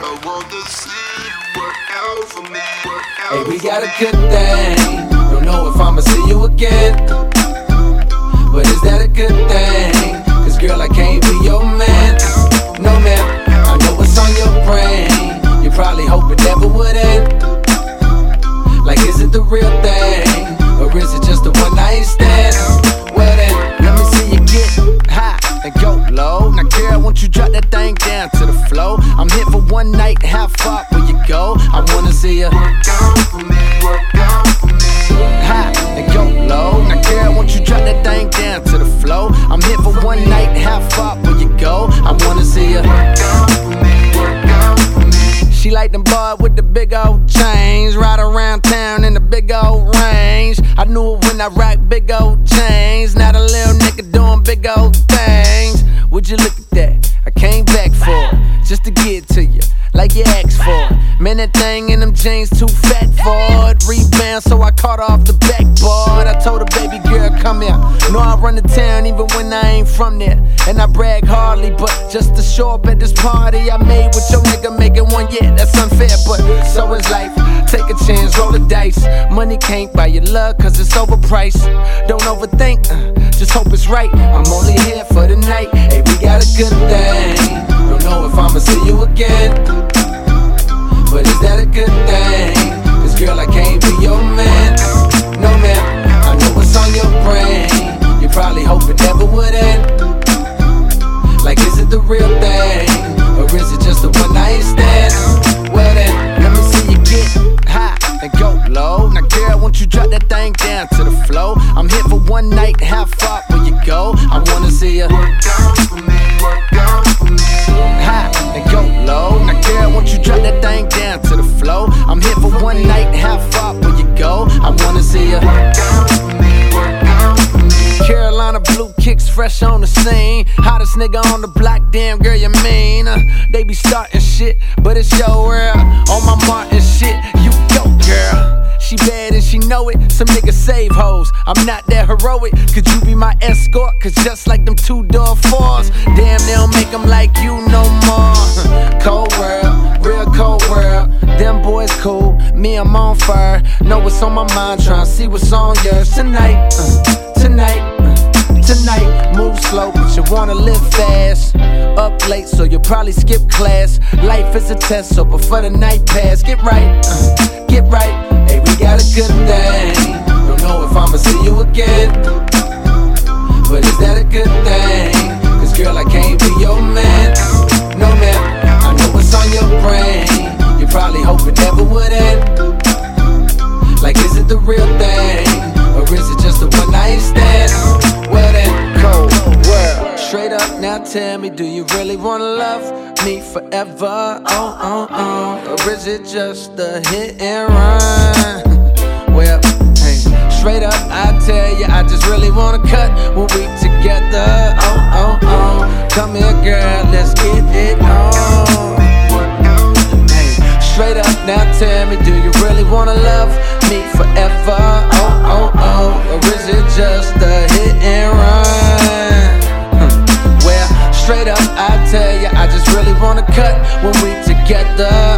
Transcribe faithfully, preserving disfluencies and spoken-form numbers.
I want to see you work out for me. Work out Hey, we for got me. a good thing. Don't know if I'ma see you again, but is that a good thing? Cause girl, I can't be your man. No man, I know what's on your brain. You probably hope it never would end. Like, is it the real thing? Or is it just a one night stand? Well then, let me see you get high and go low. Now girl, won't you drop that thing down to the floor? I'm here for one night, how far will you go? I wanna see you Work out for me. Work out for me. high and go low. Now girl, won't you drop that thing down to the floor? I'm here for one night, how far will you go? I wanna see you Work out for me. Work out for me. She like them boys with the big old chains, ride around town in the big old range. I knew it when I rock big old chains. Now the little nigga doing big old things. Would you look at that? I came back for it, just to get to you, like you asked for it. Man, that thing in them jeans too fat for it. Rebound, so I caught off the backboard. I told her, baby girl, come here. Know I run the town even when I ain't from there. And I brag hardly, but just to show up at this party I made with your nigga making one, yeah, that's unfair, but so is life. Take a chance, roll the dice. Money can't buy your love, cause it's overpriced. Don't overthink, uh, just hope it's right. I'm only here for the night. Hey, we got a good thing. Don't know if I'ma see you again, but is that a good thing? Cause girl, I can't be your man. No man, I know what's on your brain. You probably hope it never would end. Like, is it the real thing? Or is it just a one night stand? Well then, let me see you get high and go low. Now girl, won't you drop that thing down to the floor? I'm here for one night, how far will you go? I wanna see you Work out for me. Work out for me. high and go low. Now girl, won't you drop that thing down to the floor? I'm here for one night, how far will you go? I wanna see you Work out for me. Work out for me. Carolina blue kicks fresh on the scene. Hottest nigga on the block, damn girl, you mean? Uh, they be starting shit, but it's your world. On my Martin shit, you go, girl. She bad and she know it, some niggas save hoes. I'm not that heroic, could you be my escort? Cause just like them two-door fours, damn, they don't make them like you no more. Cold world, real cold world. Them boys cool, me I'm on fire. Know what's on my mind, tryna see what's on yours. Tonight, uh, tonight, uh, tonight, move slow, but you wanna live fast. Up late, so you'll probably skip class. Life is a test, so before the night pass, get right, uh, get right. Hey, we got a good thing. Don't know if I'ma see you again, but is that a good thing? Cause girl, I can't be your man. No man, I know what's on your brain. You probably hope it never would end. Like, is it the real thing? Or is it just a one night stand? Well then, cold world. Straight up, now tell me, do you really wanna love me forever? Oh, oh, oh. Or is it just a hit and run? Well, hey, straight up, I tell you, I just really wanna cut when we together. Oh, oh, oh. Come here, girl, let's get it on. Hey, straight up, now tell me, do you really wanna love me forever? Oh, oh, oh. Or is it just a hit and run? Hmm. Well, straight up, I tell you, I just really wanna cut when we together.